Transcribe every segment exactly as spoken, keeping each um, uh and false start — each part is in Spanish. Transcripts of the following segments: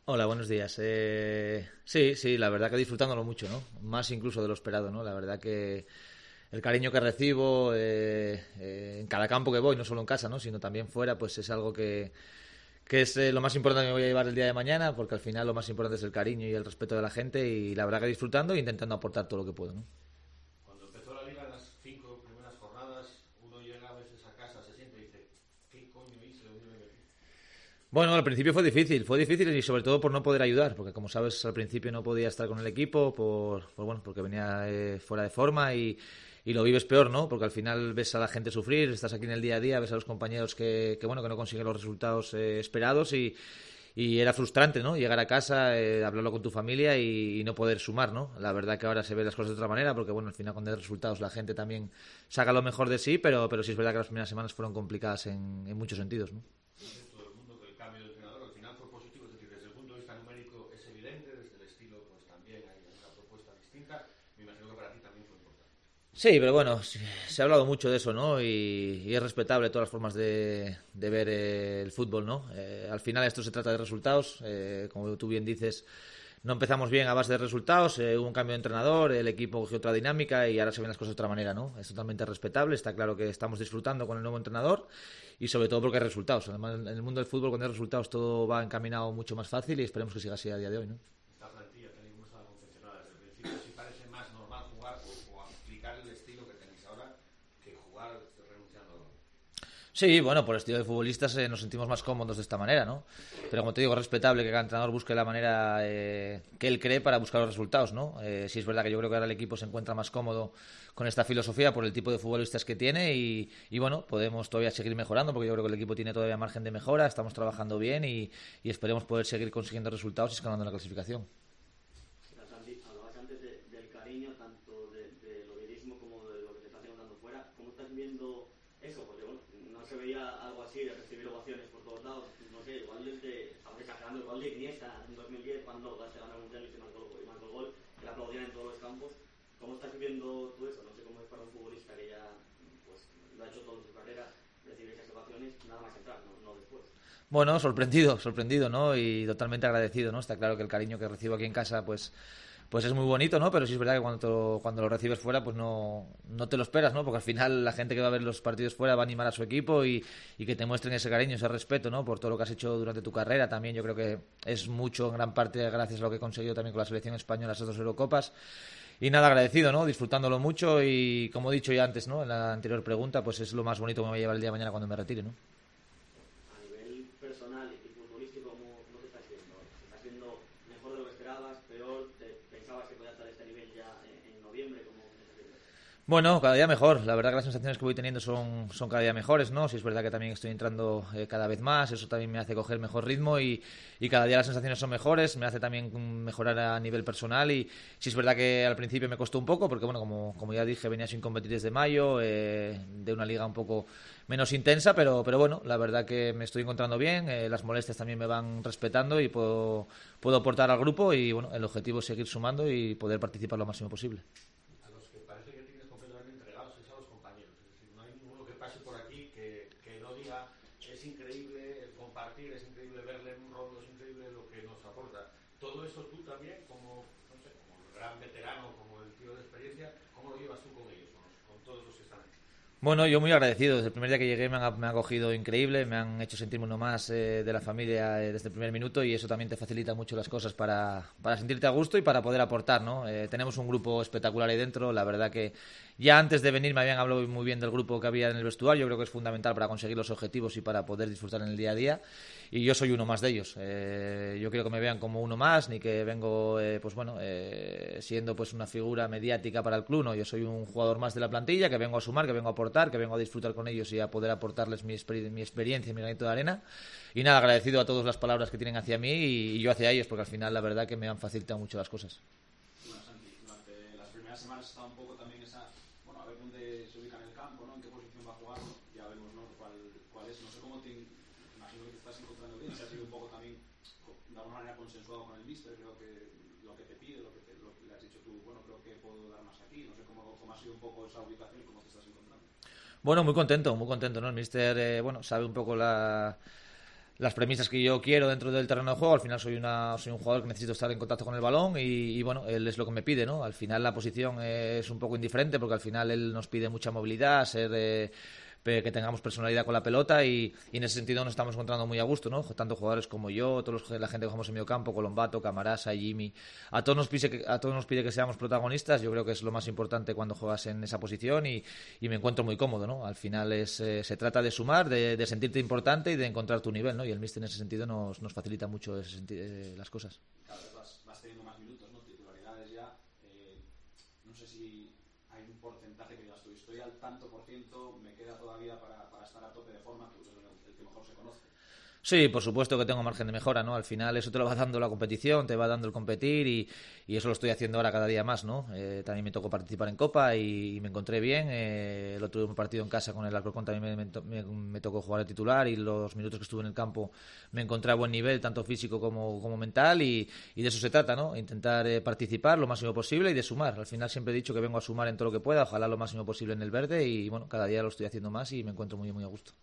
Hola, buenos días. Eh, sí, sí, la verdad que disfrutándolo mucho, ¿no? Más incluso de lo esperado, ¿no? La verdad que el cariño que recibo eh, eh, en cada campo que voy, no solo en casa, ¿no? Sino también fuera, pues es algo que, que es eh, lo más importante que me voy a llevar el día de mañana, porque al final lo más importante es el cariño y el respeto de la gente y la verdad que disfrutando e intentando aportar todo lo que puedo, ¿no? Cuando empezó la liga, en las cinco primeras jornadas, uno llega a veces a casa, se siente y dice, ¿qué coño hice? ¿Dónde me metí? Bueno, al principio fue difícil, fue difícil y sobre todo por no poder ayudar, porque como sabes, al principio no podía estar con el equipo por, por bueno, porque venía eh, fuera de forma y, y lo vives peor, ¿no? Porque al final ves a la gente sufrir, estás aquí en el día a día, ves a los compañeros que, que bueno, que no consiguen los resultados eh, esperados y, y era frustrante, ¿no? Llegar a casa, eh, hablarlo con tu familia y, y no poder sumar, ¿no? La verdad que ahora se ven las cosas de otra manera, porque bueno, al final cuando hay resultados la gente también saca lo mejor de sí, pero, pero sí es verdad que las primeras semanas fueron complicadas en, en muchos sentidos, ¿no? Dice todo el mundo que el cambio de entrenador al final fue positivo, es decir, desde el punto de vista numérico es evidente, desde el estilo pues también hay una propuesta distinta, me imagino que para ti también fue importante. Sí, pero bueno, se, se ha hablado mucho de eso, ¿no? Y, y es respetable todas las formas de, de ver eh, el fútbol, ¿no? Eh, al final esto se trata de resultados, eh, como tú bien dices, no empezamos bien a base de resultados, eh, hubo un cambio de entrenador, el equipo cogió otra dinámica y ahora se ven las cosas de otra manera, ¿no? Es totalmente respetable, está claro que estamos disfrutando con el nuevo entrenador y sobre todo porque hay resultados. Además, en el mundo del fútbol, cuando hay resultados, todo va encaminado mucho más fácil y esperemos que siga así a día de hoy, ¿no? Esta plantilla, tal y como estaba confeccionada desde el principio, si parece más normal jugar o, o aplicar el estilo que tenéis ahora que jugar renunciando a lo. Sí, bueno, por estilo de futbolistas eh, nos sentimos más cómodos de esta manera, ¿no? Pero como te digo, es respetable que cada entrenador busque la manera eh, que él cree para buscar los resultados, ¿no? Eh, sí es verdad que yo creo que ahora el equipo se encuentra más cómodo con esta filosofía por el tipo de futbolistas que tiene y, y bueno, podemos todavía seguir mejorando porque yo creo que el equipo tiene todavía margen de mejora, estamos trabajando bien y, y esperemos poder seguir consiguiendo resultados y escalando en la clasificación. Hablabas antes de, del cariño, tanto de, del obedismo como de lo que te está haciendo dando fuera. ¿Cómo estás viendo eso? Porque bueno, no se veía algo así de recibir ovaciones por todos lados. No sé, igual desde, estamos exagerando, igual de Iniesta en dos mil diez cuando se ganó el Mundial y se marcó, y marcó el gol, que le aplaudían en todos los campos. ¿Cómo estás viviendo tú eso? No sé cómo es para un futbolista que ya pues, lo ha hecho toda su carrera, recibir esas ovaciones, nada más entrar, no, no después. Bueno, sorprendido, sorprendido, ¿no? Y totalmente agradecido, ¿no? Está claro que el cariño que recibo aquí en casa, pues, pues es muy bonito, ¿no? Pero sí es verdad que cuando, te lo, cuando lo recibes fuera, pues no, no te lo esperas, ¿no? Porque al final la gente que va a ver los partidos fuera va a animar a su equipo y, y que te muestren ese cariño, ese respeto, ¿no? Por todo lo que has hecho durante tu carrera. También yo creo que es mucho, en gran parte, gracias a lo que he conseguido también con la selección española, esas dos Eurocopas. Y nada, agradecido, ¿no? Disfrutándolo mucho y como he dicho ya antes, ¿no? En la anterior pregunta, pues es lo más bonito que me va a llevar el día de mañana cuando me retire, ¿no? A nivel personal y futbolístico, ¿cómo, cómo te estás viendo? ¿Te estás viendo mejor de lo que esperabas, peor? ¿Te pensabas que podías estar a este nivel ya en, en noviembre? ¿Cómo te estás viendo? Bueno, cada día mejor. La verdad que las sensaciones que voy teniendo son, son cada día mejores, ¿no? Sí es verdad que también estoy entrando eh, cada vez más, eso también me hace coger mejor ritmo y, y cada día las sensaciones son mejores, me hace también mejorar a nivel personal y sí es verdad que al principio me costó un poco porque, bueno, como, como ya dije, venía sin competir desde mayo, eh, de una liga un poco menos intensa, pero, pero bueno, la verdad que me estoy encontrando bien, eh, las molestias también me van respetando y puedo, puedo aportar al grupo y, bueno, el objetivo es seguir sumando y poder participar lo máximo posible. A los que parece que tienes completamente entregados es a los compañeros. Es decir, no hay ninguno que pase por aquí que, que no diga es increíble compartir, es increíble verle en un rondo, es increíble lo que nos aporta. Todo eso tú también, como, no sé, como el gran veterano, como el tío de experiencia, ¿cómo lo llevas tú con ellos, con, los, con todos los que están aquí? Bueno, yo muy agradecido. Desde el primer día que llegué me han, me han acogido increíble, me han hecho sentirme uno más eh, de la familia eh, desde el primer minuto y eso también te facilita mucho las cosas para, para sentirte a gusto y para poder aportar, ¿no? Eh, tenemos un grupo espectacular ahí dentro. La verdad que ya antes de venir me habían hablado muy bien del grupo que había en el vestuario. Yo creo que es fundamental para conseguir los objetivos y para poder disfrutar en el día a día. Y yo soy uno más de ellos. Eh, yo quiero que me vean como uno más, ni que vengo, eh, pues bueno, eh, siendo pues una figura mediática para el club. No, yo soy un jugador más de la plantilla que vengo a sumar, que vengo a aportar, que vengo a disfrutar con ellos y a poder aportarles mi, exper mi experiencia y mi granito de arena. Y nada, agradecido a todas las palabras que tienen hacia mí y, y yo hacia ellos, porque al final la verdad que me han facilitado mucho las cosas. Bueno, Santi, durante las primeras semanas está un poco también esa, bueno, a ver dónde se ubica en el campo, ¿no? En qué posición va a jugar, ¿no? Ya vemos, ¿no? Cuál, cuál es, no sé cómo te, imagino que te estás encontrando bien, si ha sido un poco también de alguna manera consensuado con el míster, creo que lo que te pide, lo que, te, lo que le has dicho tú, bueno, creo que puedo dar más aquí, no sé cómo, cómo ha sido un poco esa ubicación y cómo te estás encontrando. Bueno, muy contento, muy contento, ¿no? El míster, eh, bueno, sabe un poco la las premisas que yo quiero dentro del terreno de juego. Al final soy una soy un jugador que necesito estar en contacto con el balón y, y bueno, él es lo que me pide, ¿no? Al final la posición es un poco indiferente porque al final él nos pide mucha movilidad, ser eh, que tengamos personalidad con la pelota y, y en ese sentido nos estamos encontrando muy a gusto, ¿no? Tanto jugadores como yo, todos los, la gente que jugamos en medio campo, Colombato, Camarasa, Jimmy, a todos nos pide que, a todos nos pide que seamos protagonistas. Yo creo que es lo más importante cuando juegas en esa posición y, y me encuentro muy cómodo, ¿no? Al final es, eh, se trata de sumar, de, de sentirte importante y de encontrar tu nivel, ¿no? Y el míster en ese sentido nos, nos facilita mucho ese senti- eh, las cosas. Cada vez vas, vas teniendo más minutos, ¿no? Titularidades ya. Eh, no sé si hay un porcentaje que digas tú, estoy al tanto por ciento, me queda todavía para, para estar a tope de forma, tú eres el que mejor se conoce. Sí, por supuesto que tengo margen de mejora, ¿no? Al final eso te lo va dando la competición, te va dando el competir y, y eso lo estoy haciendo ahora cada día más, ¿no? Eh, también me tocó participar en Copa y, y me encontré bien. Eh, el otro partido en casa con el Alcorcón también me, me, me tocó jugar de titular y los minutos que estuve en el campo me encontré a buen nivel, tanto físico como, como mental y, y de eso se trata, ¿no? Intentar eh, participar lo máximo posible y de sumar. Al final siempre he dicho que vengo a sumar en todo lo que pueda, ojalá lo máximo posible en el verde y bueno, cada día lo estoy haciendo más y me encuentro muy, muy a gusto.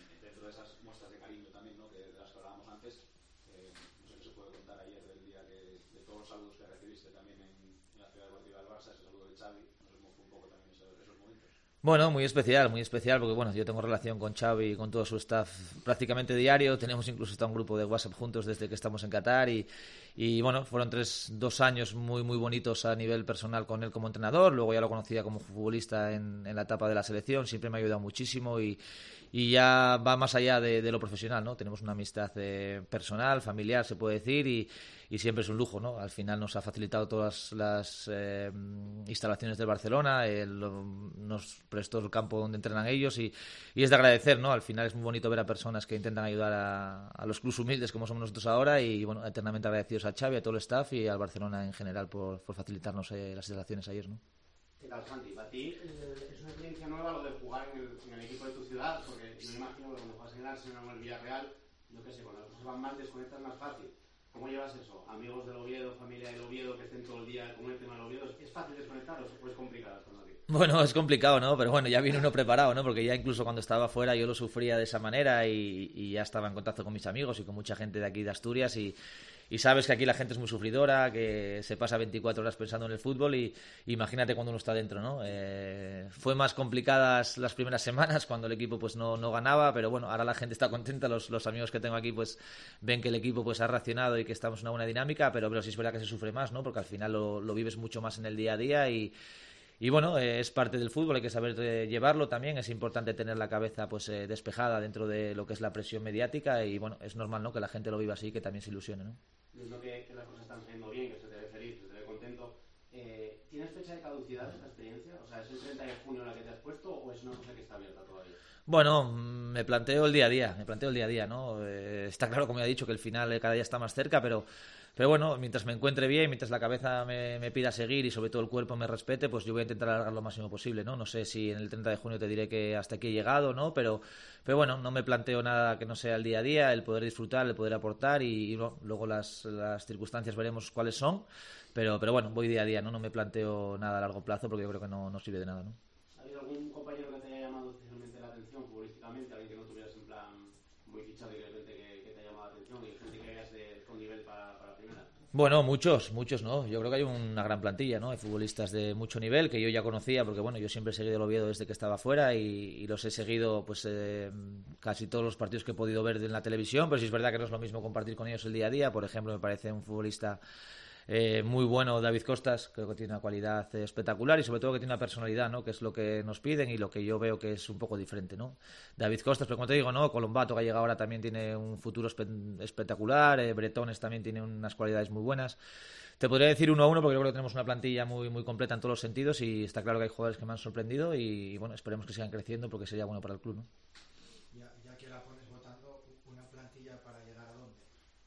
Bueno, muy especial, muy especial, porque bueno, yo tengo relación con Xavi y con todo su staff prácticamente diario. Tenemos incluso hasta un grupo de WhatsApp juntos desde que estamos en Qatar y, y bueno, fueron tres, dos años muy muy bonitos a nivel personal con él como entrenador. Luego ya lo conocía como futbolista en, en la etapa de la selección, siempre me ha ayudado muchísimo y, y ya va más allá de, de lo profesional, ¿no? Tenemos una amistad eh, personal, familiar, se puede decir, y, y siempre es un lujo, ¿no? Al final nos ha facilitado todas las eh, instalaciones del Barcelona, el, nos prestó el campo donde entrenan ellos y, y es de agradecer, ¿no? Al final es muy bonito ver a personas que intentan ayudar a, a los clubes humildes como somos nosotros ahora y, bueno, eternamente agradecidos a Xavi, a todo el staff y al Barcelona en general por, por facilitarnos eh, las instalaciones ayer, ¿no? ¿Qué tal, Santi? Para ti eh, es una experiencia nueva lo de jugar en el, en el equipo de tu ciudad, porque yo me imagino que cuando juegas en el Arsenal o en el Villarreal, yo qué sé, cuando las cosas van mal desconectas más fácil. ¿Cómo llevas eso? Amigos del Oviedo, familia del Oviedo que estén todo el día con el tema del Oviedo, ¿es fácil desconectaros o es complicado esto, Santi? Bueno, es complicado, ¿no? Pero bueno, ya viene uno preparado, ¿no? Porque ya incluso cuando estaba fuera yo lo sufría de esa manera y, y ya estaba en contacto con mis amigos y con mucha gente de aquí de Asturias y Y sabes que aquí la gente es muy sufridora, que se pasa veinticuatro horas pensando en el fútbol y imagínate cuando uno está dentro, ¿no? Eh, fue más complicadas las primeras semanas cuando el equipo pues no, no ganaba, pero bueno, ahora la gente está contenta, los, los amigos que tengo aquí pues ven que el equipo pues ha reaccionado y que estamos en una buena dinámica, pero, pero sí es verdad que se sufre más, ¿no? Porque al final lo, lo vives mucho más en el día a día y Y bueno, eh, es parte del fútbol, hay que saber eh, llevarlo también, es importante tener la cabeza pues eh, despejada dentro de lo que es la presión mediática y bueno, es normal, ¿no?, que la gente lo viva así y que también se ilusione, ¿no? Viendo que, que las cosas están saliendo bien, que se te ve feliz, se te ve contento, eh, ¿tienes fecha de caducidad esta experiencia? O sea, ¿es el treinta de junio la que te has puesto o es una cosa que está abierta todavía? Bueno, me planteo el día a día, me planteo el día a día, ¿no? Eh, está claro, como ya he dicho, que el final cada día está más cerca, pero, pero bueno, mientras me encuentre bien, mientras la cabeza me, me pida seguir y sobre todo el cuerpo me respete, pues yo voy a intentar alargar lo máximo posible, ¿no? No sé si en el treinta de junio te diré que hasta aquí he llegado, ¿no? Pero, pero bueno, no me planteo nada que no sea el día a día, el poder disfrutar, el poder aportar y, y bueno, luego las, las circunstancias veremos cuáles son, pero, pero bueno, voy día a día, ¿no? No me planteo nada a largo plazo porque yo creo que no, no sirve de nada, ¿no? ¿Ha habido algún compañero que te haya llamado especialmente la atención futbolísticamente? Alguien que no tuvieras en plan muy fichado y de repente que, que te ha llamado la atención y gente que veas de, con nivel para, para la primera? Bueno, muchos, muchos, ¿no? Yo creo que hay una gran plantilla, ¿no? Hay futbolistas de mucho nivel que yo ya conocía porque, bueno, yo siempre he seguido el Oviedo desde que estaba fuera y, y los he seguido, pues, eh, casi todos los partidos que he podido ver en la televisión, pero sí es verdad que no es lo mismo compartir con ellos el día a día. Por ejemplo, me parece un futbolista Eh, muy bueno David Costas, creo que tiene una cualidad eh, espectacular y sobre todo que tiene una personalidad, ¿no?, que es lo que nos piden y lo que yo veo que es un poco diferente, ¿no? David Costas, pero como te digo, ¿no?, Colombato, que ha llegado ahora, también tiene un futuro espe- espectacular, eh, Bretones también tiene unas cualidades muy buenas. Te podría decir uno a uno porque yo creo que tenemos una plantilla muy, muy completa en todos los sentidos y está claro que hay jugadores que me han sorprendido y, y bueno, esperemos que sigan creciendo porque sería bueno para el club, ¿no? Ya, ya que la pones votando, una plantilla para llegar a dónde.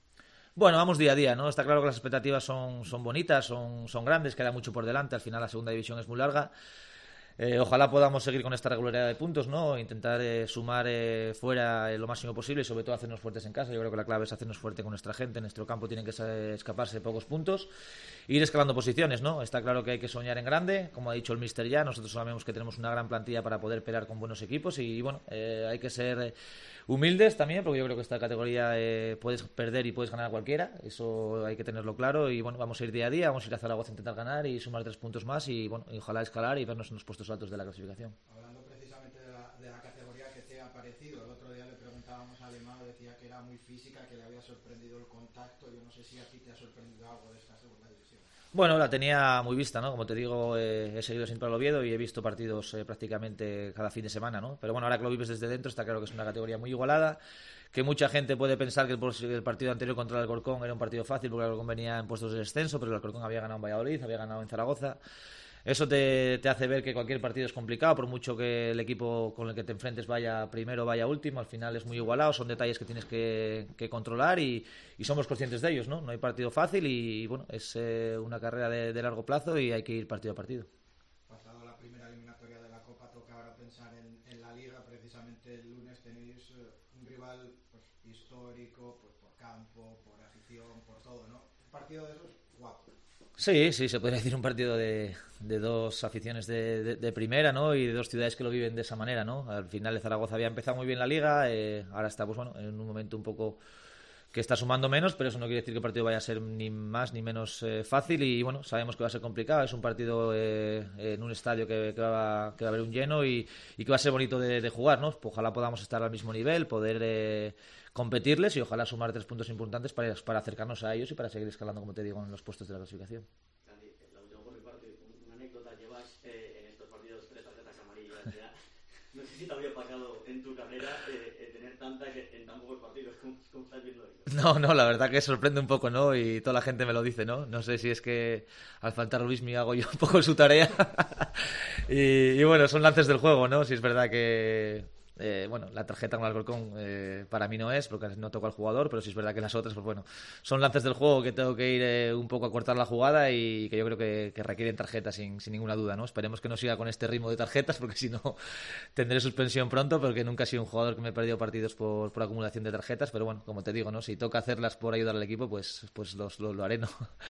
Bueno, vamos día a día, ¿no? Está claro que las expectativas son, son bonitas, son, son grandes, queda mucho por delante. Al final la segunda división es muy larga. Eh, ojalá podamos seguir con esta regularidad de puntos, ¿no? Intentar eh, sumar eh, fuera eh, lo máximo posible y sobre todo hacernos fuertes en casa. Yo creo que la clave es hacernos fuerte con nuestra gente. En nuestro campo tienen que eh, escaparse pocos puntos e ir escalando posiciones, ¿no? Está claro que hay que soñar en grande, como ha dicho el míster ya. Nosotros sabemos que tenemos una gran plantilla para poder pelear con buenos equipos y bueno, eh, hay que ser eh, humildes también, porque yo creo que esta categoría eh, puedes perder y puedes ganar a cualquiera. Eso hay que tenerlo claro y bueno, vamos a ir día a día, vamos a ir a Zaragoza a intentar ganar y sumar tres puntos más y bueno, y ojalá escalar y vernos en los puestos altos de la clasificación. Hablando precisamente de la, de la categoría que te ha parecido, el otro día le preguntábamos a Alemán, decía que era muy física, que le había sorprendido el contacto. Yo no sé si a ti te ha sorprendido algo de esta segunda división. Bueno, la tenía muy vista, ¿no? Como te digo, eh, he seguido siempre al Oviedo y he visto partidos eh, prácticamente cada fin de semana, ¿no? Pero bueno, ahora que lo vives desde dentro, está claro que es una categoría muy igualada, que mucha gente puede pensar que el, el partido anterior contra el Alcorcón era un partido fácil porque el Alcorcón venía en puestos de descenso, pero el Alcorcón había ganado en Valladolid, había ganado en Zaragoza. Eso te, te hace ver que cualquier partido es complicado, por mucho que el equipo con el que te enfrentes vaya primero o vaya último, al final es muy igualado, son detalles que tienes que, que controlar y, y somos conscientes de ellos, ¿no? No hay partido fácil y, y bueno, es eh, una carrera de, de largo plazo y hay que ir partido a partido. Pasado la primera eliminatoria de la Copa, toca ahora pensar en, en la Liga. Precisamente el lunes tenéis uh, un rival pues, histórico, pues por campo, por afición, por todo, ¿no? Un partido de esos guapo. Sí, sí, se podría decir un partido de, de dos aficiones de, de, de primera, ¿no? Y de dos ciudades que lo viven de esa manera, ¿no? Al final de Zaragoza había empezado muy bien la Liga, eh, ahora está, pues bueno, en un momento un poco que está sumando menos, pero eso no quiere decir que el partido vaya a ser ni más ni menos eh, fácil y bueno, sabemos que va a ser complicado, es un partido eh, en un estadio que, que, va, que va a haber un lleno y, y que va a ser bonito de, de jugar, ¿no? Ojalá podamos estar al mismo nivel, poder eh, competirles y ojalá sumar tres puntos importantes para, para acercarnos a ellos y para seguir escalando, como te digo, en los puestos de la clasificación. Santi, la última por mi parte, una anécdota, llevas eh, en estos partidos tres tarjetas amarillas ya. No sé si te había pasado en tu carrera eh, eh, tener tantas en tan pocos partidos. ¿Cómo, cómo estás viendo eso? No, no, la verdad que sorprende un poco, ¿no? Y toda la gente me lo dice, ¿no? No sé si es que al faltar Luismi hago yo un poco su tarea. y, y bueno, son lances del juego, ¿no? Si es verdad que... Eh, bueno, la tarjeta con el Alcorcón eh, para mí no es, porque no toco al jugador, pero sí es verdad que las otras, pues bueno, son lances del juego que tengo que ir eh, un poco a cortar la jugada y que yo creo que, que requieren tarjetas sin, sin ninguna duda, ¿no? Esperemos que no siga con este ritmo de tarjetas, porque si no tendré suspensión pronto, porque nunca he sido un jugador que me he perdido partidos por, por acumulación de tarjetas, pero bueno, como te digo, ¿no? Si toca hacerlas por ayudar al equipo, pues, pues los, lo, lo haré, ¿no?